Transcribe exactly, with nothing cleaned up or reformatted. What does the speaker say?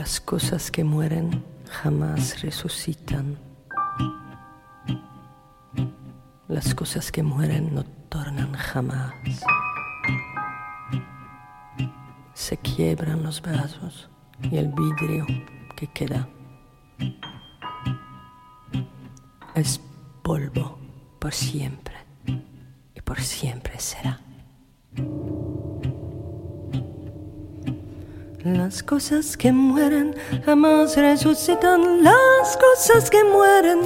Las cosas que mueren jamás resucitan. Las cosas que mueren no tornan jamás. Se quiebran los vasos y el vidrio que queda es polvo por siempre y por siempre será. Las cosas que mueren jamás resucitan. Las cosas que mueren